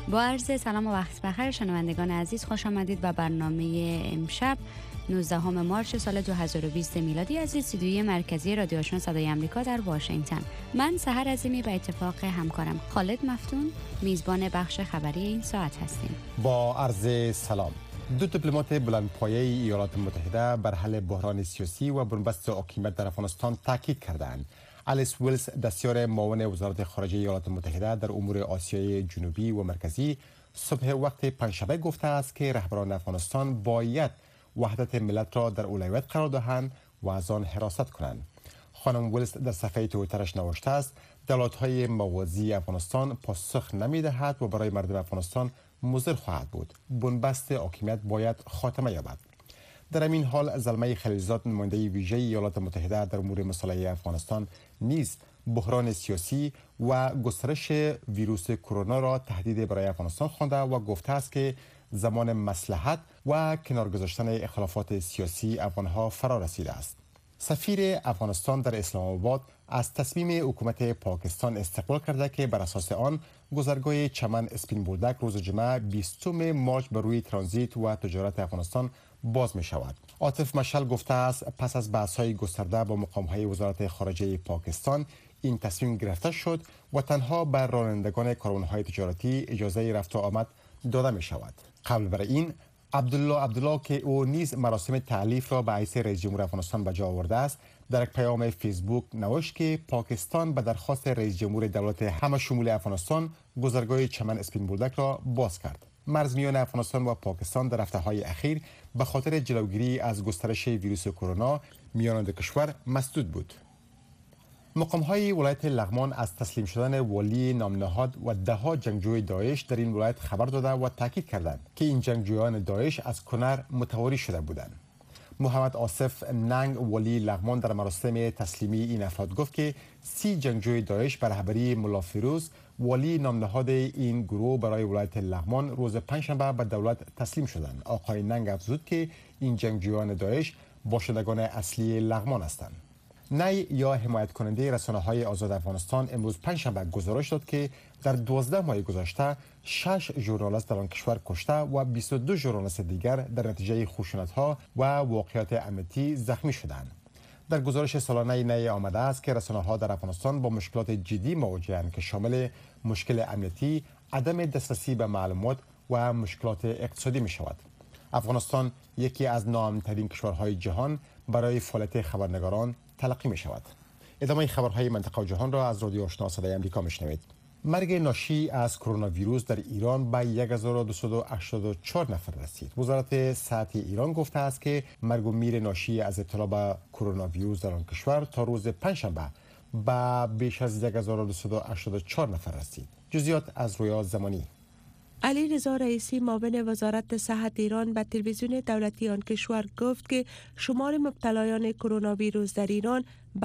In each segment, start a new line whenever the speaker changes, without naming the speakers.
با عرض سلام و وقت بخیر شنوندگان عزیز، خوش آمدید به برنامه امشب 19 مارس سال 2020 میلادی از استودیوی مرکزی رادیو آشنا صدای آمریکا در واشنگتن. من سحر عظیمی به اتفاق همکارم خالد مفتون میزبان بخش خبری این ساعت هستیم. با عرض سلام. دو دیپلمات بلندپایه ایالات متحده بر حل بحران سیاسی و بنبست حاکمیت در افغانستان تاکید کردند. الیس ویلز دستیار معاون وزارت خارجه ایالات متحده در امور آسیای جنوبی و مرکزی صبح وقت پنجشنبه گفته است که رهبران افغانستان باید وحدت ملت را در اولویت قرار دهند و از آن حراست کنند. خانم ویلز در صفحه توییترش نوشته است دولت‌های موازی افغانستان پاسخ نمی‌دهد و برای مردم افغانستان مضر خواهد بود. بنبست حاکمیت باید خاتمه یابد. در این حال زلمه خلیلزاد نماینده ویژه ایالات متحده در امور مصالحه افغانستان نیز بحران سیاسی و گسترش ویروس کرونا را تهدید برای افغانستان خوانده و گفته است که زمان مصلحت و کنار گذاشتن اختلافات سیاسی افغانها فرا رسیده است. سفیر افغانستان در اسلام آباد از تصمیم حکومت پاکستان استقبال کرده که بر اساس آن گذرگاه چمن اسپین بولدک روز جمعه 20 مارس بر روی ترانزیت و تجارت افغانستان باز می شود. عاطف مشعل گفته است پس از بحث‌های گسترده با مقام‌های وزارت خارجه پاکستان این تصمیم گرفته شد و تنها بر رانندگان کاروان‌های تجارتی اجازه رفت و آمد داده می شود. قبل بر این عبدالله که او نیز مراسم تعلیف را به حیث رئیس جمهور افغانستان به جا آورده است در یک پیام فیسبوک نوشت که پاکستان به درخواست رئیس جمهور دولت همه شمول افغانستان گذرگاه چمن اسپین بولدک را باز کرد. مرز میان افغانستان و پاکستان در هفته‌های اخیر به خاطر جلوگیری از گسترش ویروس کرونا میان دو کشور مسدود بود. مقام‌های ولایت لغمان از تسلیم شدن والی نامنهاد و ده‌ها جنگجوی داعش در این ولایت خبر داده و تاکید کردند که این جنگجویان داعش از کنر متواری شده بودند. محمد آصف ننگ والی لغمان در مراسم تسلیمی این افراد گفت که 30 جنگجوی داعش به رهبری ملا فیروز والی نامنهاد این گروه برای ولایت لغمان روز پنجشنبه به دولت تسلیم شدند. آقای ننگ افزود که این جنگجویان داعش باشندگان اصلی لغمان هستند. نی یا حمایت کننده رسانه‌های آزاد افغانستان امروز پنجشنبه گزارش داد که در 12 ماه گذشته 6 ژورنالیست در آن کشور کشته و 22 ژورنالیست دیگر در نتیجه خشونت‌ها و واقعات امنیتی زخمی شدند. در گزارش سالانه نی آمده است که رسانه‌ها در افغانستان با مشکلات جدی مواجه‌اند که شامل مشکل امنیتی، عدم دسترسی به معلومات و مشکلات اقتصادی می‌شود. افغانستان یکی از ناامن‌ترین کشورهای جهان برای فعالیت خبرنگاران تلقی می شود. ادامه خبرهای منطقه و جهان را از رادیو آشنا صدای آمریکا میشنوید. مرگ ناشی از کرونا ویروس در ایران به 1284 نفر رسید. وزارت صحت ایران گفته است که مرگ و میر ناشی از ابتلا به کرونا ویروس در آن کشور تا روز پنجشنبه به بیش از 1284 نفر رسید. جزئیات از رویا زمانی.
علی رضا رئیسی معاون وزارت صحت ایران به تلویزیون دولتی آن کشور گفت که شمار مبتلایان کرونا ویروس در ایران به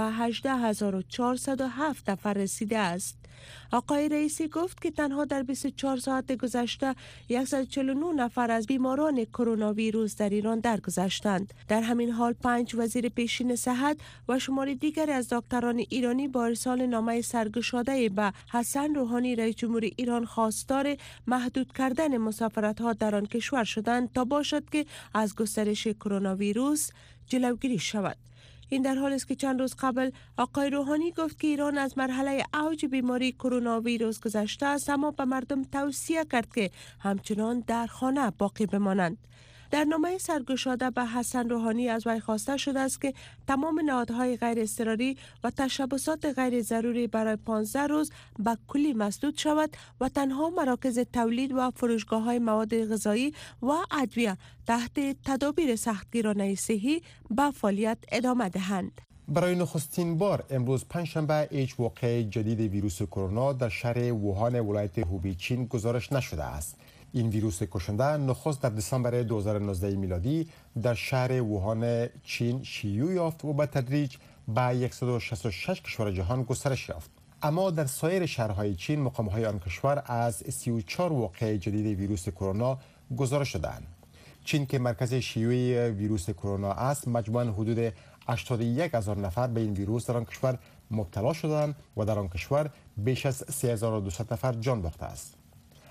18407 نفر رسیده است. آقای رئیسی گفت که تنها در 24 ساعت گذشته 149 نفر از بیماران کرونا ویروس در ایران درگذشتند. در همین حال 5 وزیر پیشین صحت و شمار دیگری از دکتران ایرانی با ارسال نامه سرگشاده به حسن روحانی رئیس جمهور ایران خواستار محدود کردن مسافرت‌ها در آن کشور شدند تا باشد که از گسترش کرونا ویروس جلوگیری شود. این در حالی است که چند روز قبل آقای روحانی گفت که ایران از مرحله اوج بیماری کرونا ویروس گذشته است، اما به مردم توصیه کرد که همچنان در خانه باقی بمانند. در نامه سرگشاده به حسن روحانی از وی خواسته شده است که تمام نهادهای غیر اضطراری و تشبثات غیر ضروری برای 15 روز به کلی مسدود شود و تنها مراکز تولید و فروشگاه‌های مواد غذایی و ادویه تحت تدابیر سختگیرانه صحی به فعالیت ادامه دهند.
برای نخستین بار امروز پنجشنبه هیچ واقعه جدید ویروس کرونا در شهر ووهان ولایت هوبی چین گزارش نشده است. این ویروس کشنده نخست در دسامبر 2019 میلادی در شهر ووهان چین شیوع یافت و به تدریج به 166 کشور جهان گسترش یافت. اما در سایر شهرهای چین مقام‌های آن کشور از 34 واقعه جدید ویروس کرونا گزارش دادند. چین که مرکز شیوع ویروس کرونا است، مجموعاً حدود 81,000 نفر به این ویروس در آن کشور مبتلا شدند و در آن کشور بیش از 3200 نفر جان باخته است.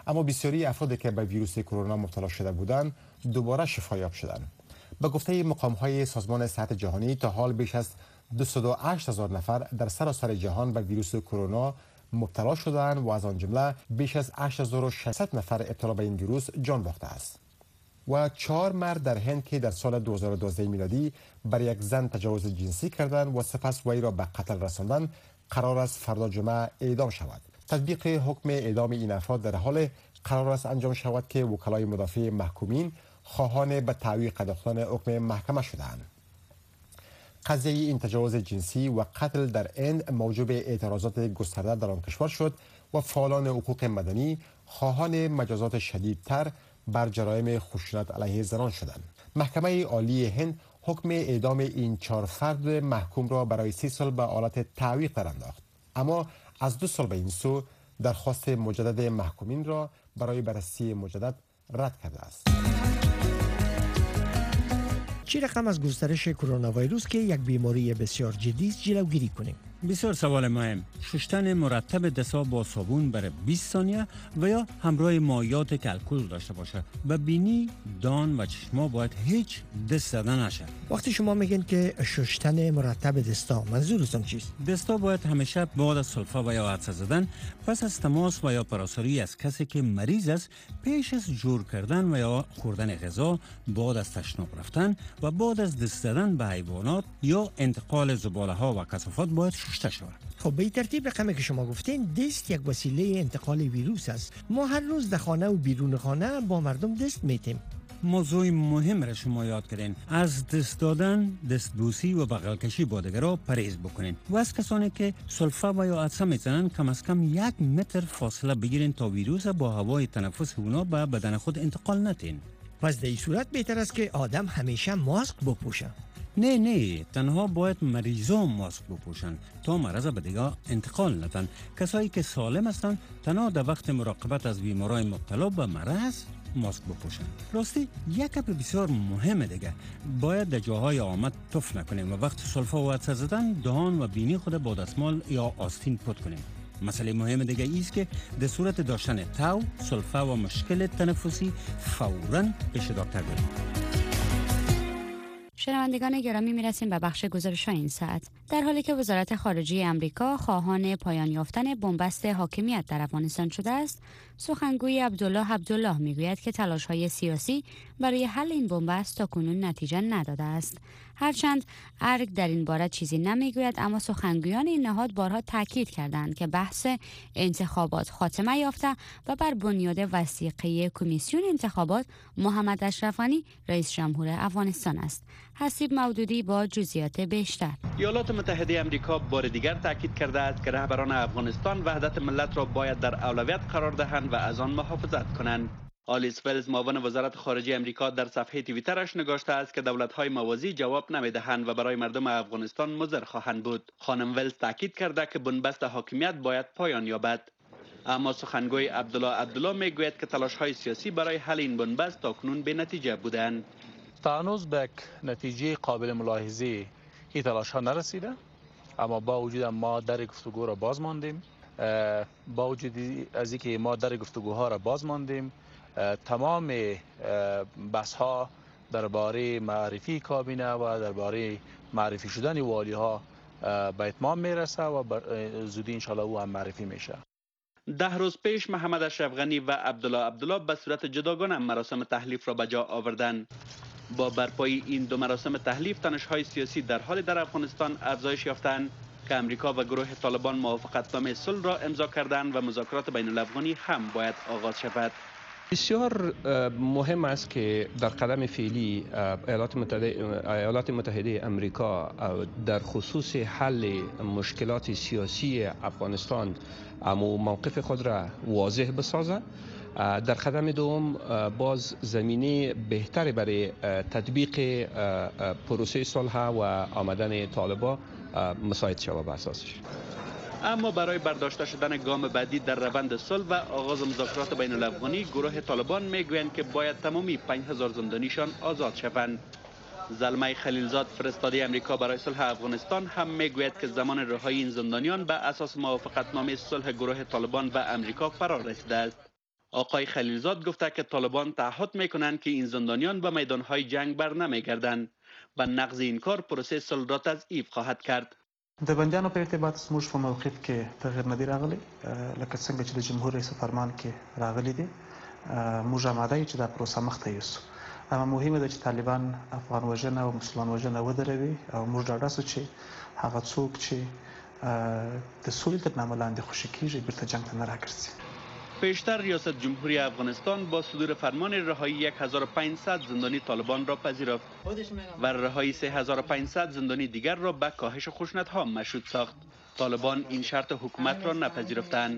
اما بسیاری افرادی که به ویروس کرونا مبتلا شده بودند دوباره شفایاب شدند. به گفته مقام‌های سازمان صحت جهانی تا حال بیش از 208,000 نفر در سراسر جهان به ویروس کرونا مبتلا شدند و از آن جمله بیش از 8600 نفر ابتلا به این ویروس جان باخته است. و 4 مرد در هند که در سال 2012 میلادی بر یک زن تجاوز جنسی کردند و سپس وی را به قتل رساندند قرار است فردا جمعه اعدام شود. تطبیق حکم اعدام این افراد در حال قرار است انجام شود که وکلای مدافع محکومین خواهان به تعویق انداختن حکم محکمه شدند. قضیه این تجاوز جنسی و قتل در هند موجب اعتراضات گسترده در آن کشور شد و فعالان حقوق مدنی خواهان مجازات شدیدتر بر جرایم خشونت علیه زنان شدند. محکمه عالی هند حکم اعدام این 4 فرد محکوم را برای 30 سال به حالت تعویق در انداخت، اما از 2 سال به این سو درخواست مجدد محکومین را برای بررسی مجدد رد کرده است.
چه رقم از گسترش کرونا ویروس که یک بیماری بسیار جدی است جلوگیری کنیم؟
بسیار سوال مهم. شستن مرتب دست‌ها با صابون برای 20 ثانیه و یا همراه مایعات که الکل داشته باشه. به بینی، دان و چشما باید هیچ دست زدن نشه.
وقتی شما میگین که شستن مرتب دستا، منظورتون چیست؟
دستا باید همیشه بعد از سلفه و یا عطسه زدن پس از تماس و یا پراساری از کسی که مریض است پیش از جور کردن و یا خوردن غذا، بعد از تشناب رفتن و بعد از دست زدن به حیوانات یا انتقال زباله ها و کثافات باید شسته شود.
خب به ترتیب رقمی که شما گفتین دست یک وسیله انتقال ویروس است. ما هر روز در خانه و بیرون خانه با مردم دست میتیم.
موضوع مهم را شما یاد کردین. از دست دادن، دستبوسی و بغل کشی با دیگران پرهیز بکنین و از کسانی که سلفه و یا عطسه میزنن کم از کم 1 متر فاصله بگیرین تا ویروس با هوای تنفس اونا به بدن خود انتقال ندین.
پس در این صورت بهتر است که آدم همیشه ماسک بپوشه.
نه تنها باید مریضان ماسک بپوشند تا مرض به دیگه انتقال ندن. کسایی که سالم هستند تنها در وقت مراقبت از بیماران مبتلا به مرض ماسک بپوشند. راستی یک گپ بسیار مهم دیگه، باید در جاهای آمد تف نکنیم و وقت سلفه و عطسه زدن دهان و بینی خود با دستمال یا آستین پاک کنیم. مسئله مهم دیگه ایست که در صورت داشتن تاو، سلفه و مشکل تنفسی فوراً پیش دکتر بریم.
شنوندگان گرامی، میرسیم به بخش گزارش‌های این ساعت. در حالی که وزارت خارجه امریکا خواهان پایان یافتن بنبست حاکمیت در افغانستان شده است، سخنگوی عبدالله میگوید که تلاش‌های سیاسی برای حل این بنبست تاکنون نتیجه نداده است. هرچند ارگ در این باره چیزی نمیگوید، اما سخنگویان این نهاد بارها تاکید کردند که بحث انتخابات خاتمه یافته و بر بنیاد وثیقه کمیسیون انتخابات محمد اشرف غنی رئیس جمهور افغانستان است. حسیب مودودی با جزئیات بیشتر.
ایالات متحده آمریکا بار دیگر تاکید کرده است که رهبران افغانستان وحدت ملت را باید در اولویت قرار دهند و از آن محافظت کنند. آلیس ولز معاون وزارت خارجه آمریکا در صفحه توییترش نگاشته است که دولت‌های موازی جواب نمی‌دهند و برای مردم افغانستان مضر خواهند بود. خانم ولز تاکید کرده که بنبست حاکمیت باید پایان یابد. اما سخنگوی عبدالله میگوید که تلاش‌های سیاسی برای حل این بنبست تاکنون بی‌نتیجه بودند.
تا هنوز به نتیجه قابل ملاحظه این تلاش‌ها نرسیده، اما با وجود ما در گفتگو را باز ماندیم. با وجود از اینکه ما در گفتگوها را باز ماندیم، تمام بحث‌ها درباره معرفی کابینه و درباره معرفی شدن والی‌ها به اتمام میرسه و زودی انشالله او هم معرفی میشه.
10 روز پیش محمد اشرف غنی و عبدالله به صورت جداگانه مراسم تحلیف را به جا آوردند. با برپایی این دو مراسم تحلیف تنش‌های سیاسی در حال در افغانستان افزایش یافتند که امریکا و گروه طالبان موافقتنامه صلح را امضا کردند و مذاکرات بین الافغانی هم باید آغاز شود.
بسیار مهم است که در قدم فعلی ایالات متحده امریکا در خصوص حل مشکلات سیاسی افغانستان موقف خود را واضح بسازد. در قدم دوم باز زمینه بهتری برای تطبیق پروسه صلح و آمدن طالبان مساعد شود به اساسش.
اما برای برداشته شدن گام بعدی در روند صلح و آغاز مذاکرات بین الافغانی، گروه طالبان میگویند که باید تمامی 5000 زندانیشان آزاد شوند. زلمه خلیلزاد فرستاده امریکا برای صلح افغانستان هم میگوید که زمان رهایی این زندانیان به اساس موافقتنامه صلح گروه طالبان و امریکا فرا رسیده است. آقای خلیلزاد گفته که طالبان تعهد میکنند که این زندانیان به میدانهای جنگ بر نمیگردند و نقض این کار پروسه صلح را تضعیف خواهد کرد.
د بندیانو په ارتباط زموږ په موقف کې تغیر نه دی راغلی، لکه څنګه چې د جمهور رئیس فرمان کې راغلی دی. موږ آماده یو چې دا پروسه مخته یوسو، اما مهمه ده چې طالبان افغان وژنه او مسلمان وژنه ودروي او موږ ډاډه سو چې هغه څوک چې د سولې تر نامه لاندې خوشي کیږي بیرته جنگ ته نه راګرځي.
پیشتر ریاست جمهوری افغانستان با صدور فرمان رهایی 1500 زندانی طالبان را پذیرفت و رهایی 3500 زندانی دیگر را به کاهش خشونت‌ها مشروط ساخت. طالبان این شرط حکومت را نپذیرفتند.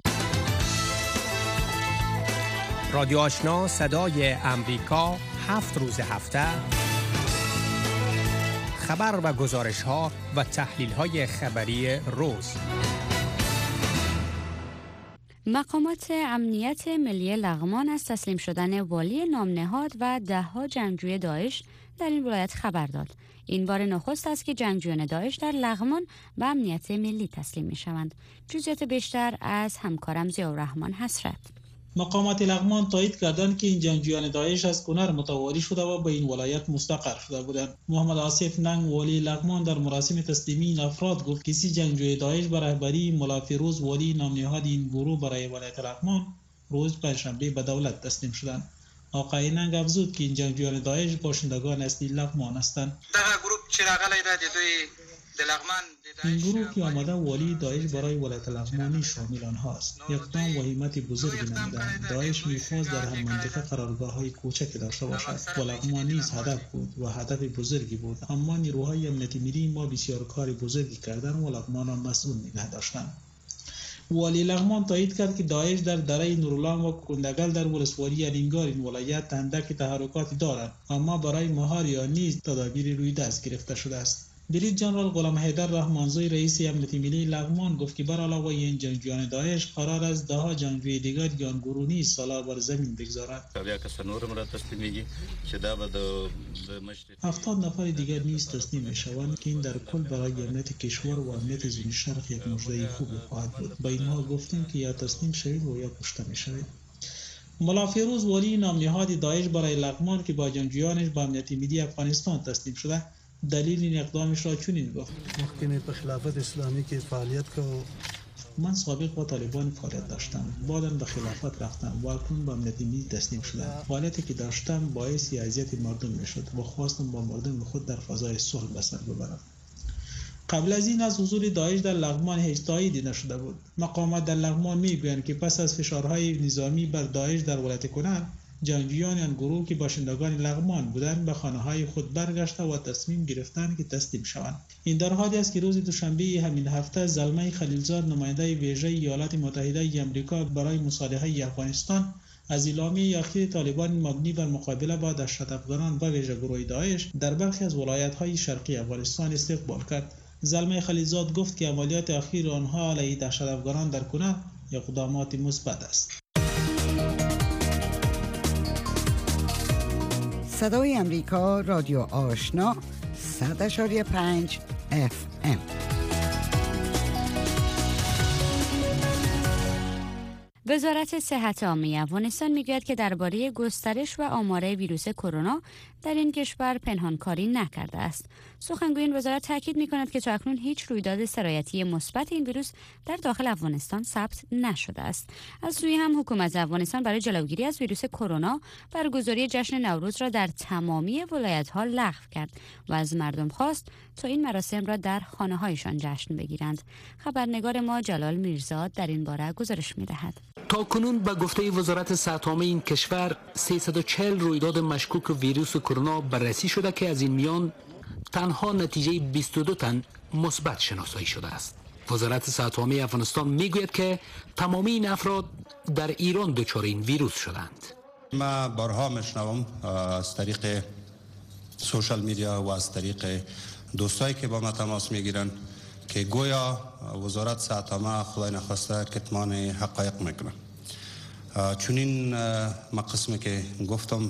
رادیو آشنا صدای امریکا 7 روز هفته خبر و گزارش ها و تحلیل های خبری روز.
مقامات امنیت ملی لغمان از تسلیم شدن والی نامنهاد و 10 جنگجوی داعش در این ولایت خبر داد. این بار نخست است که جنگجویان داعش در لغمان به امنیت ملی تسلیم می شوند. جزئیات بیشتر از همکارم ضیاءالرحمن حسرت.
مقامات لغمان تایید کردند که این جنگجویان داعش از کنر متواری شده و به این ولایت مستقر شده بودند. محمد آصف ننگ والی لغمان در مراسم تسلیمی این افراد گفت که 30 جنگجوی داعش به رهبری ملا فیروز والی نامنهاد این گروه برای ولایت لغمان روز پنجشنبه به دولت تسلیم شدند. آقای ننگ افزود که این جنگجویان داعش باشندگان اصلی لغمان هستند. این گروه که آمده والی داعش برای ولایت لغمانی شامل آنهاست. اقدام و همت بزرگی نمودند. داعش می‌خواست در هر منطقه قرارگاه‌های کوچکی داشته باشد و لغمان نیز هدف بود و هدف بزرگی بود، اما نیروهای امنیتی ملی ما بسیار کار بزرگی کردند و لغمان را مسئول نگه داشتند. والی لغمان تایید کرد که داعش در دره نورالله و کندگل در ولسوالی الینگار این ولایت اندک تحرکاتی دارد، اما برای مهار یا نیز تدابیر روی دست گرفته شده است. بریج جنرال غلام حیدر رحمانزوی رئیس امنیت ملی لغمان گفت که بر علاوه این جنگجویان داعش قرار است 10 جنگجوی دیگر یا گروه نیز سالار بر زمین بگذارند. 70 نفر دیگر نیز تسلیم میشوند که این در کل برای امنیت کشور و امنیت زمین شرق یک مژده خوبی خواهد بود. با اینها گفتیم که یا تسلیم شوید و یا کشته میشوید. ملا فیروز والی نامنهاد داعش برای لغمان که با جنگجویانش به امنیت ملی افغانستان تسلیم شده دلیل این اقدامش را چنین گفت:
محکمه به خلافت اسلامی که فعالیت که
من سابق با طالبان فعالیت داشتم، بعداً به خلافت رفتم و اکنون به امنیت ملی تسلیم شدم. فعالیتی که داشتم باعث اذیت مردم میشد و خواستم با مردم خود در فضای صلح به سر ببرم. قبل از این از حضور داعش در لغمان هیچ تاییدی نشده بود. مقامات در لغمان میگویند که پس از فشارهای نظامی بر داعش در ولایت کنر، جنگجویان آن گروه که باشندگان لغمان بودند به خانه‌های خود برگشته و تصمیم گرفتند که تسلیم شوند. این در حالی است که روز دوشنبه همین هفته زلمه خلیلزاد نماینده ویژه ایالات متحده آمریکا برای مصالحه افغانستان از اعلامیه اخیر طالبان مبنی بر مقابله با دهشت افغانان و ویژه گروه داعش در برخی از ولایت‌های شرقی افغانستان استقبال کرد. زلمه خلیلزاد گفت که عملیات اخیر آنها علیه دهشت افغانان در کنر اقدامات مثبت است.
صدای امریکا رادیو آشنا 100.5 FM.
وزارت صحت عامه افغانستان میگوید که درباره گسترش و آمار ویروس کرونا در این کشور پنهانکاری نکرده است. سخنگوی این وزارت تاکید می‌کند که تاکنون هیچ رویداد سرایتی مثبت این ویروس در داخل افغانستان ثبت نشده است. از سوی هم حکومت افغانستان برای جلوگیری از ویروس کرونا برگزاری جشن نوروز را در تمامی ولایت‌ها لغو کرد و از مردم خواست تا این مراسم را در خانه‌هایشان جشن بگیرند. خبرنگار ما جلال میرزاد در این باره گزارش می‌دهد.
تا کنون به گفته وزارت صحت عامه این کشور 340 رویداد مشکوک ویروس کرونا بررسی شده که از این میان تنها نتیجه 22 تن مثبت شناسایی شده است. وزارت صحت عامه افغانستان میگوید که تمامی این افراد در ایران دچار این ویروس شدند.
ما بارها میشنوم از طریق سوشال میدیا و از طریق دوستایی که با ما تماس میگیرن که گویا وزارت صحت عامه خدای نخواسته کتمان حقایق میکنه. چون این قسمی که گفتم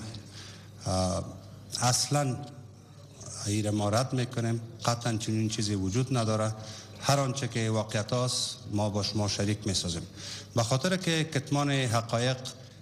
اصلا این ما رد میکنیم، قطعا چنین چیزی وجود نداره. هر آنچه که واقعیت است ما با شما شریک میسازیم، به خاطر که کتمان حقایق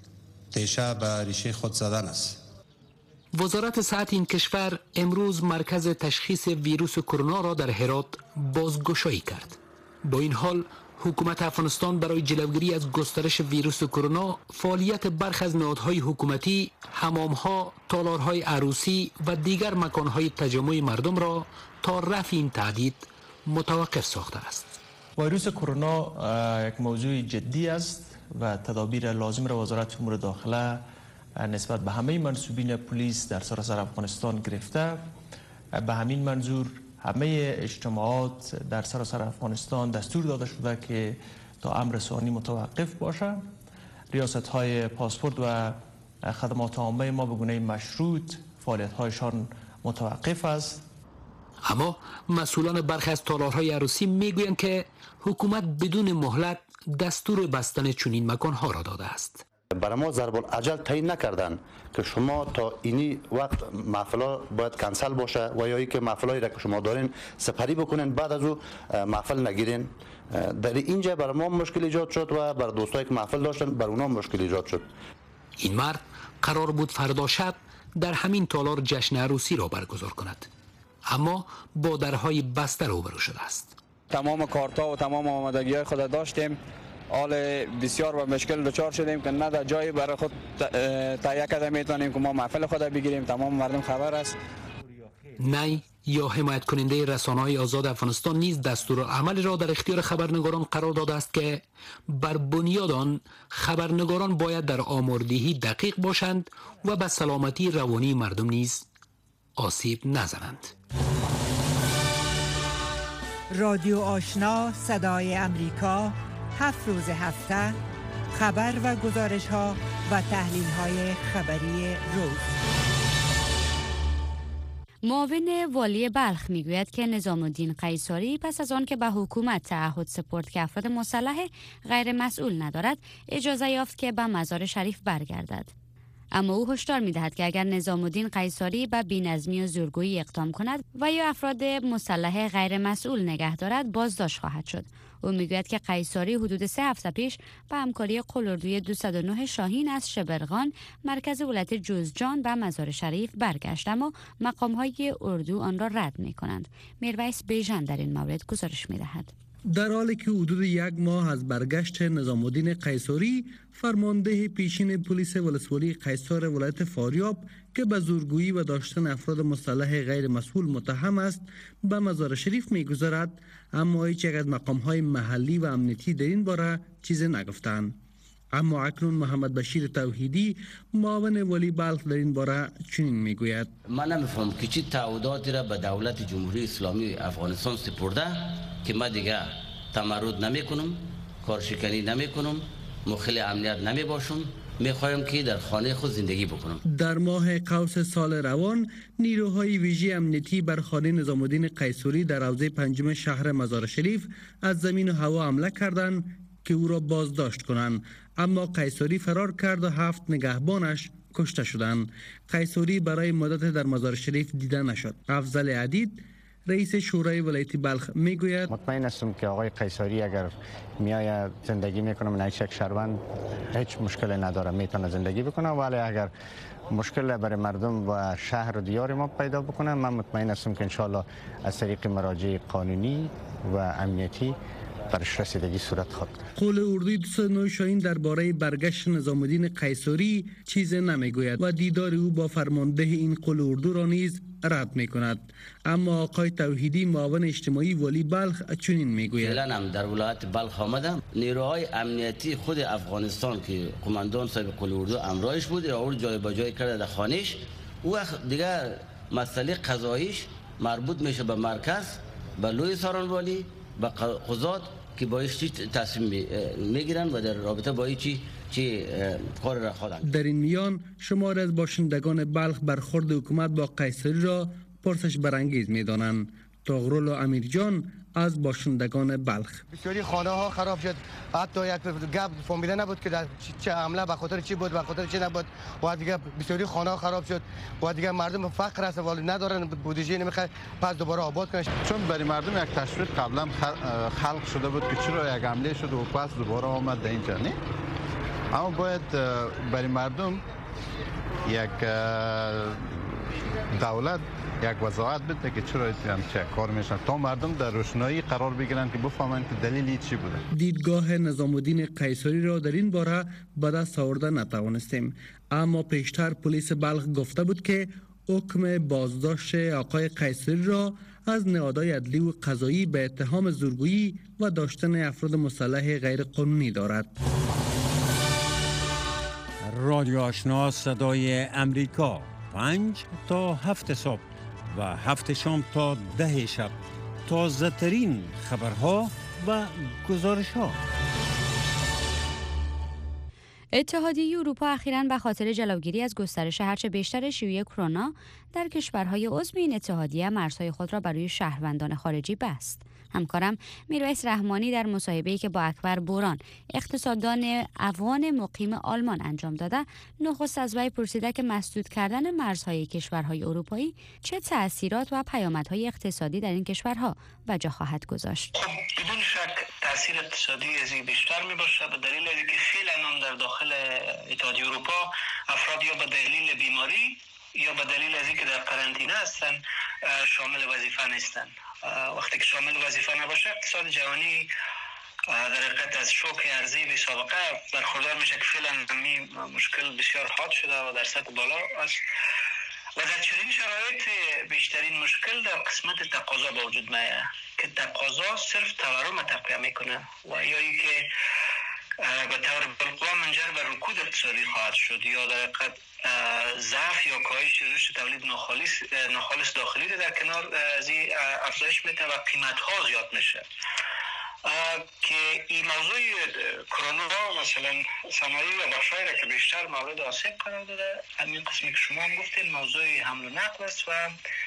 تیشه به ریشه خود زدن است.
وزارت صحت این کشور امروز مرکز تشخیص ویروس کرونا را در هرات بازگشایی کرد. با این حال حکومت افغانستان برای جلوگیری از گسترش ویروس کرونا فعالیت برخی از نهادهای حکومتی، حمامها، تالارهای عروسی و دیگر مکانهای تجمع مردم را تا رفع این تعدید متوقف ساخته است.
ویروس کرونا یک موضوع جدی است و تدابیر لازم را وزارت امور داخله نسبت به همه منصوبین پلیس در سراسر افغانستان گرفته. به همین منظور همه اجتماعات در سراسر افغانستان دستور داده شده که تا امر ثانی متوقف باشه. ریاست های پاسپورت و خدمات عامه ما به گونه مشروط فعالیت هایشان متوقف است.
اما مسئولان برخی از تالارهای عروسی میگویند که حکومت بدون مهلت دستور بستن چنین مکانها را داده است.
برای ما ضرب الاجل تعیین نکردن که شما تا اینی وقت محفلا باید کنسل باشه و یا اینکه محفلایی را که شما دارین سپری بکنین، بعد از او محفل نگیرین. در اینجا برای ما مشکل ایجاد شد و برای دوستایی که محفل داشتن بر اونها مشکل ایجاد شد.
این مرد قرار بود فردا شب در همین تالار جشن عروسی را برگزار کند، اما با درهای بسته روبرو شده است.
تمام کارتا و تمام آمادگی‌های خود داشتیم، حال بسیار و مشکل دچار شدیم که نه در جایی برای خود تهیه کرده میتونیم که ما محفل خود بگیریم. تمام مردم خبر است.
نی یا حمایت کننده رسانه‌های آزاد افغانستان نیز دستورالعمل را در اختیار خبرنگاران قرار داده است که بر بنیاد آن خبرنگاران باید در آماردهی دقیق باشند و به سلامتی روانی مردم نیز آسیب نزنند.
رادیو آشنا صدای امریکا 7 روز هفته خبر و گزارش ها و تحلیل های خبری روز.
معاون والی بلخ میگوید که نظام الدین قیصاری پس از آن که به حکومت تعهد سپرد که افراد مسلح غیر مسئول ندارد، اجازه یافت که به مزار شریف برگردد. اما او هشدار می‌دهد که اگر نظام الدین قیصاری به بی‌نظمی و زورگویی اقدام کند و یا افراد مسلح غیر مسئول نگه دارد، بازداشت خواهد شد. او میگوید که قیصاری حدود 3 هفته پیش به همکاری قلاردوی 209 شاهین از شبرغان مرکز ولایت جوزجان به مزار شریف برگشت، اما مقام‌های اردو آن را رد می‌کنند. میرویس بیژن در این مورد گزارش می‌دهد.
در حالی که حدود 1 ماه از برگشت نظام الدین قیصاری، فرمانده پیشین پلیس ولسوالی قیصار ولایت فاریاب که به زورگویی و داشتن افراد مسلح غیر مسئول متهم است، به مزار شریف می‌گذرد، اما هیچ یک از مقام‌های محلی و امنیتی در این باره چیزی نگفتند. اما اکنون محمد بشیر توحیدی معاون والی بلخ در این باره چنین میگوید:
من نمیفهم که چی تعهداتی را به دولت جمهوری اسلامی افغانستان سپرده که ما دیگه تمرد نمی کنم، کارشکنی نمی کنم، مخل امنیت نمی باشم، می خواهم که در خانه خود زندگی بکنم.
در ماه قوس سال روان، نیروهای ویژه امنیتی بر خانه نظام الدین قیصاری در حوزه 5 شهر مزار شریف از زمین و هوا حمله کردند که او را بازداشت کنند، اما قیصاری فرار کرد و 7 نگهبانش کشته شدند. قیصاری برای مدت در مزار شریف دیده نشد. افضل عدید رئیس شورای ولایت بلخ میگوید:
مطمئن هستم که آقای قیصاری اگر میآید زندگی میکنه من یک شهروند هیچ مشکلی نداره، میتونه زندگی بکنه، ولی اگر مشکل برای مردم و شهر و دیار ما پیدا بکنه، من مطمئن هستم که انشالله از طریق مراجع قانونی و امنیتی برش رسیدگی صورت خواهد گرفت.
قول اردوی 209 شاهین درباره برگشت نظام الدین قیصاری چیزی نمیگوید و دیدار او با فرمانده این قول اردو را نیز رد میکند. اما آقای توحیدی معاون اجتماعی والی بلخ چنین میگوید:
فعلا هم در ولایت بلخ آمدم، نیروهای امنیتی خود افغانستان که قماندان صاحب قول اردو امرایش بود را جای با جای کرده در خانهش. او دیگر مسئله قضاییش مربوط میشه به مرکز، به لوی سارانوالی، به قضات که با چی تصمیم میگیرن و در رابطه با چی کار را خواهند.
در این میان شماری از باشندگان بلخ برخورد حکومت با قیصاری را پرسش برانگیز میدانند. طاغرل و امیرجان از باشندگان بلخ:
بسیاری خانه ها خراب شد، حتی یک گپ فهمیده نبود که چه عمله به خاطر چی بود، به خاطر چی نبود، و دیگه بسیاری خانه ها خراب شد و دیگه مردم فقر است، ولی ندارن بودجه نمیخواد پس دوباره آباد کنن.
چون برای مردم یک تشویق قبلا خلق شده بود که چرا یک عمله شد و پس دوباره آمد در اینجا، نه
اما باید برای مردم یک دولت یک وضاحت بده که چرا چه کار میشن تا مردم در روشنایی قرار بگیرن که بفهمن که دلیلی چی بوده.
دیدگاه نظام الدین قیصری را در این باره به دست آورده نتوانستیم، اما پیشتر پلیس بلخ گفته بود که حکم بازداشت آقای قیصری را از نهادهای عدلی و قضایی به اتهام زورگویی و داشتن افراد مسلح غیر قانونی دارد.
رادیو آشنا صدای امریکا 5 تا 7 صبح و 7 شام تا 10 شب تازه ترین خبرها و گزارش ها.
اتحادیه اروپا اخیراً به خاطر جلوگیری از گسترش هرچه بیشتر شیوع کرونا در کشورهای عضو این اتحادیه مرزهای خود را برای شهروندان خارجی بست. همکارم میرویس رحمانی در مصاحبه‌ای که با اکبر بوران اقتصاددان افغان مقیم آلمان انجام داده، نخست از وی پرسیده که مسدود کردن مرزهای کشورهای اروپایی چه تأثیرات و پیامدهای اقتصادی در این کشورها وجه خواهد گذاشت.
بدون شک تاثیر اقتصادی ازی بیشتر می باشه، به دلیل اینکه فعلا در داخل اتحادیه اروپا افراد یا به دلیل بیماری یا به دلیل از اینکه در قرنطینه هستن شامل وظیفه نیستن. وقتی که شامل وظیفه نباشه اقتصاد جهانی در حقیقت از شوک ارزی بی سابقه برخوردار میشه که فعلا همین مشکل بسیار حاد شده و در سطح بالا است و در چنین شرایط بیشترین مشکل در قسمت تقاضا به وجود میاد که تقاضا صرف تورم تقویه میکنه و یا اینکه به طور بالقوه منجر به رکود اقتصادی خواهد شد یا در حقیقت ضعف یا کاهش رشد تولید ناخالص داخلی در کنار از این افزایش میده و قیمت ها زیاد میشه. که این موضوع کرونا مثلا صنایع و بخشایی را که بیشتر مورد آسیب قرار داده، همین قسمی که شما هم گفتین موضوع حمل و نقل است و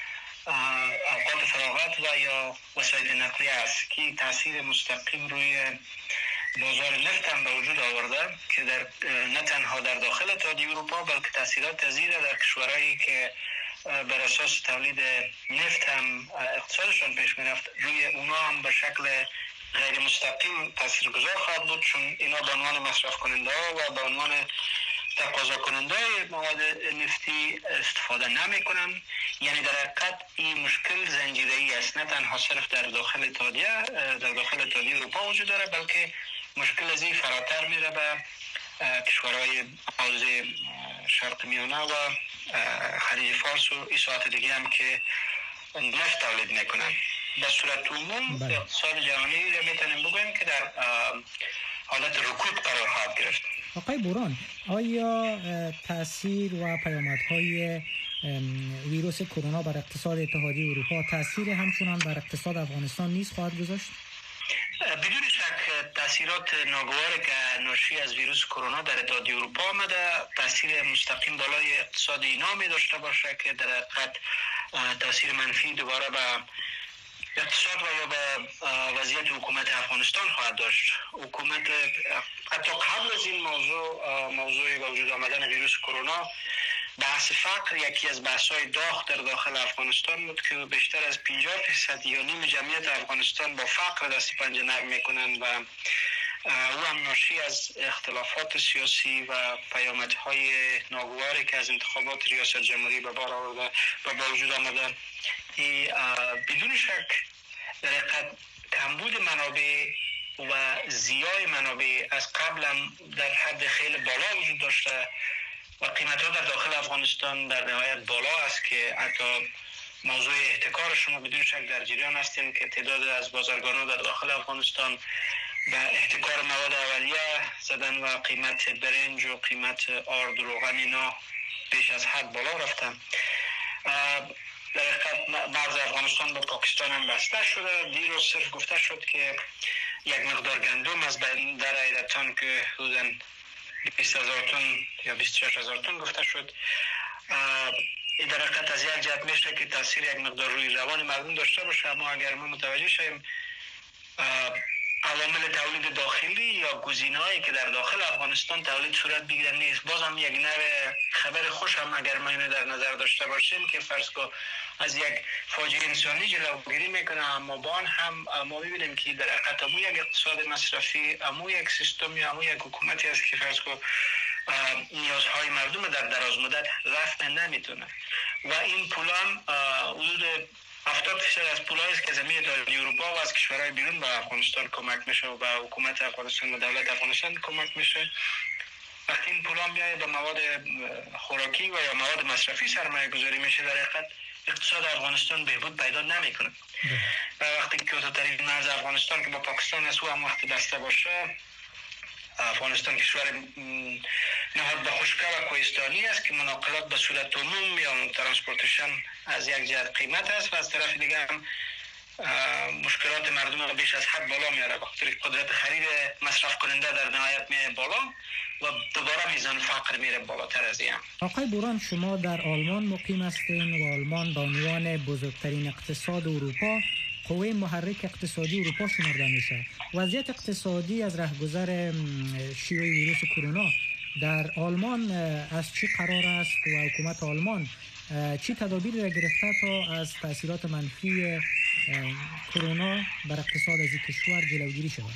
اوقات فراغت و یا وسایل نقلیه است که تاثیر مستقیم روی بازار نفت هم به وجود آورده که در نه تنها در داخل اتحادیه اروپا بلکه تاثیرات زیاده در کشورهایی که بر اساس تولید نفت هم اقتصادشان پیش میرفت روی اونا هم به شکل غیر مستقیم تاثیرگذار خواهد بود، چون اینا به عنوان مصرف کننده ها و به عنوان تقاضا کننده مواد نفتی استفاده نمی کنن. یعنی در حقیقت این مشکل زنجیره‌ای است، نه تنها صرف در داخل اتحادیه اروپا وجود داره بلکه مشکل از این فراتر میره به کشورهای حوزه شرق میانه و خلیج فارس و این ساعت دیگه هم که نفت تولید میکنن. به صورت عموم اقتصاد جهانی را میتونیم بگوییم که در حالت رکود قرار خواهد گرفت.
آقای بوران، آیا تاثیر و پیامدهای ویروس کرونا بر اقتصاد اتحادیه اروپا تاثیر همچنان بر اقتصاد افغانستان نیز خواهد گذاشت؟
بدون شک تاثیرات ناگواری که ناشی از ویروس کرونا در اتحادیه اروپا آمده تاثیر مستقیم بالای اقتصاد اینا می داشته باشه که در حقیقت تاثیر منفی دوباره به اقتصاد و یا به وضعیت حکومت افغانستان خواهد داشت. حکومت حتی قبل از این موضوع به وجود آمدن ویروس کرونا، بحث فقر یکی از بحث‌های داغ در داخل افغانستان بود که بیشتر از 50% یا نیم جمعیت افغانستان با فقر دست پنجه نرم میکنن و او هم ناشی از اختلافات سیاسی و پیامدهای ناگواری که از انتخابات ریاست جمهوری به بار آورده و به وجود آمده. بدون شک در حقیقت کمبود منابع و زیای منابع از قبل هم در حد خیلی بالا وجود داشته و قیمت‌ها در داخل افغانستان در نهایت بالا است که حتی موضوع احتکار شما بدون شک در جریان هستیم که تعداد از بازرگانان در داخل افغانستان به احتکار مواد اولیه زدن و قیمت برنج و قیمت آرد و روغن اینا بیش از حد بالا رفتن. در حقیقت مرز افغانستان با پاکستان هم بسته شده. دیروز صرف گفته شد که یک مقدار گندم از در ایرتان که حدوداً 20,000 تن یا 26,000 تن گفته شد، این در حقیقت از یک جهت میشه که تاثیر یک مقدار روی روان مردم داشته باشه، اما اگر ما متوجه شیم عوامل تولید داخلی یا گزینه‌هایی که در داخل افغانستان تولید صورت بگیرن نیست. بازم یک نوع خبر خوش هم اگر ما اینو در نظر داشته باشیم که فرض کن از یک فاجعه انسانی جلوگیری میکنه، اما بان هم ما میبینیم که در حقیقت امو یک اقتصاد مصرفی، امو یک سیستم یا امو یک حکومتی است که فرض کن نیازهای مردم در دراز مدت رفع نمیتونه و این پولان حدود 70% از پولایی است که زمین اتحادیه اروپا و از کشورهای بیرون به افغانستان کمک میشه و به حکومت افغانستان و دولت افغانستان کمک میشه. وقتی این پولان میاد به مواد خوراکی و یا مواد مصرفی سرمایه گذاری میشه، در حقیقت اقتصاد افغانستان بهبود پیدا نمیکنه. و وقتی که کوتاه‌ترین مرز افغانستان که با پاکستان است و هم وقتی بسته باشه، افغانستان کشور نهاد به خشکه و کوهستانی است که مناقلات به صورت عموم یا ترانسپورتیشن از یک جهت قیمت است و از طرف دیگه هم مشکلات مردم رو بیش از حد بالا میاره، بخاطر قدرت خرید مصرف کننده در نهایت میره بالا و دوباره میزان فقر میره بالاتر از این.
آقای بوران، شما در آلمان مقیم هستین و آلمان به عنوان بزرگترین اقتصاد اروپا قوه محرک اقتصادی اروپا شمرده میشه. وضعیت اقتصادی از رهگذر شیوع ویروس کرونا در آلمان از چی قرار است و حکومت آلمان چی تدابیری را گرفته تا از تاثیرات منفی کرونا بر اقتصاد از این کشور جلوگیری شود؟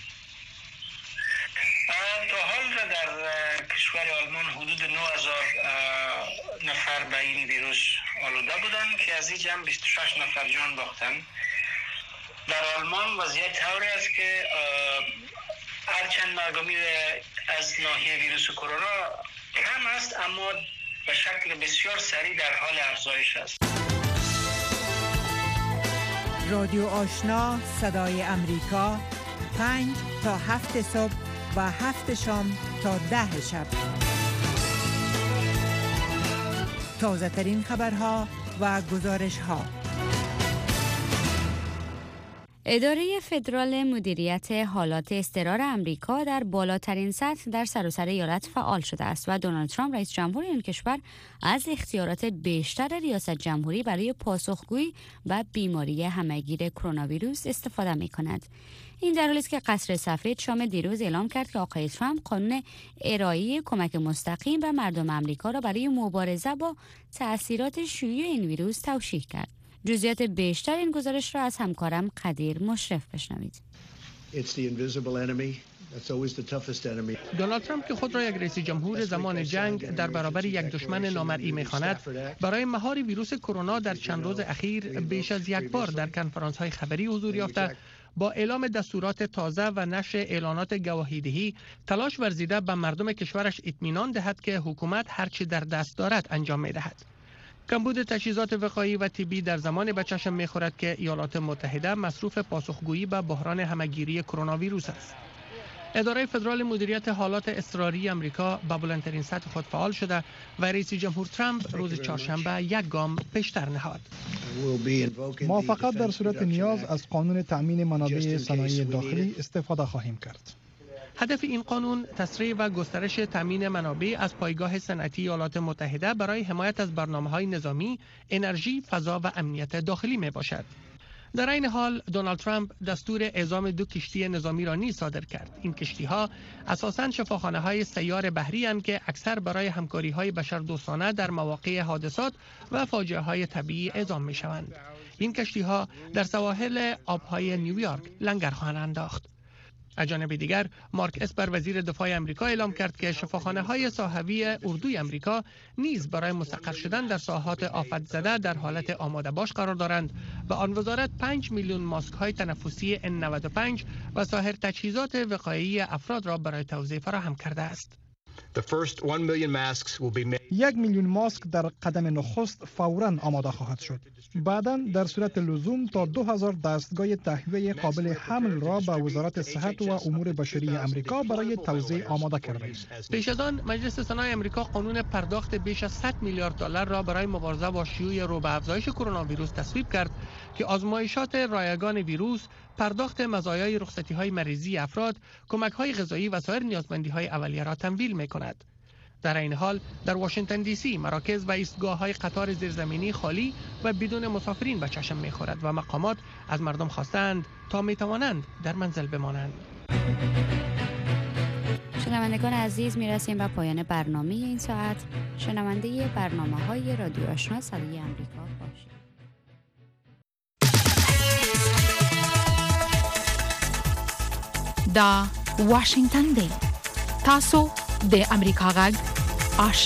تا حال در کشور آلمان حدود 9000 نفر به این ویروس آلوده بودند که از این جمع 26 نفر جان باختن. در آلمان وضعیت طوری است که هرچند مرگومی از ناحیه ویروس کرونا کم است، اما به شکل بسیار سریع در حال افزایش است.
رادیو آشنا صدای امریکا 5 تا 7 صبح و 7 شام تا 10 شب. تازه ترین خبرها و گزارش ها.
اداره فدرال مدیریت حالات اضطرار امریکا در بالاترین سطح در سراسر ایالت فعال شده است و دونالد ترامپ رئیس جمهور این کشور از اختیارات بیشتر ریاست جمهوری برای پاسخگویی به بیماری همهگیر کرونا ویروس استفاده می کند. این در حالی است که قصر سفید شام دیروز اعلام کرد که آقای ترامپ قانون ارائه کمک مستقیم به مردم امریکا را برای مبارزه با تأثیرات شیوع این ویروس توشیح کرد. جزئیات بیشتر این گزارش را از همکارم قدیر مشرف بشنوید.
دونالد ترامپ که خود را یک رئیس جمهور زمان جنگ در برابر یک دشمن نامرئی می‌خواند، برای مهار ویروس کرونا در چند روز اخیر بیش از یک بار در کنفرانس‌های خبری حضور یافته، با اعلام دستورات تازه و نشر اعلانات گواهیدهی تلاش ورزیده به مردم کشورش اطمینان دهد که حکومت هرچی در دست دارد انجام می‌دهد. کمبود تجهیزات وقایعی و طبی در زمان به چشم می‌خورد که ایالات متحده مصروف پاسخگویی به بحران همهگیری کرونا ویروس است. اداره فدرال مدیریت حالات اضطراری امریکا به بلندترین سطح خود فعال شده و رئیس جمهور ترامپ روز چهارشنبه یک گام پیشتر نهاد.
ما فقط در صورت نیاز از قانون تأمین منابع صنایع داخلی استفاده خواهیم کرد.
هدف این قانون تسریع و گسترش تامین منابع از پایگاه صنعتی ایالات متحده برای حمایت از برنامه‌های نظامی، انرژی، فضا و امنیت داخلی می باشد. در این حال دونالد ترامپ دستور اعزام 2 کشتی نظامی را نیز صادر کرد. این کشتی‌ها اساساً شفاخانه‌های سیار بحری اند که اکثر برای همکاری‌های بشردوستانه در مواقع حادثات و فاجعه‌های طبیعی اعزام می‌شوند. این کشتی‌ها در سواحل آب‌های نیویورک لنگر خواهند انداخت. از جانب دیگر مارک اسپر وزیر دفاع امریکا اعلام کرد که شفاخانه‌های ساحوی اردوی امریکا نیز برای مستقر شدن در ساحات آفت زده در حالت آماده باش قرار دارند و آن وزارت 5 میلیون ماسک‌های تنفسی N95 و سایر تجهیزات وقایعی افراد را برای توزیع فراهم کرده است.
1 میلیون ماسک در قدم نخست فوراً آماده خواهد شد. بعداً در صورت لزوم تا 2000 دستگاه تهویه قابل حمل را به وزارت صحت و امور بشری امریکا برای توزیع آماده کرده است.
پیش از آن مجلس سنای امریکا قانون پرداخت بیش از 100 میلیارد دلار را برای مبارزه با شیوع رو به افزایش کرونا ویروس تصویب کرد که آزمایشات رایگان ویروس، پرداخت مزایای رخصتی‌های مریضی افراد، کمک‌های غذایی و سایر نیازمندی‌های اولیه را تمویل می‌کند. در این حال در واشنگتن دی سی مراکز و ایستگاه‌های قطار زیرزمینی خالی و بدون مسافرین به چشم می‌خورد و مقامات از مردم خواستند تا می‌توانند در منزل بمانند.
شنوندگان عزیز، میرسیم به پایان برنامه این ساعت. شنونده برنامه‌های رادیو آشنا صدای آمریکا باشید.
دا واشنگتن دی تاسو د امریکا غږ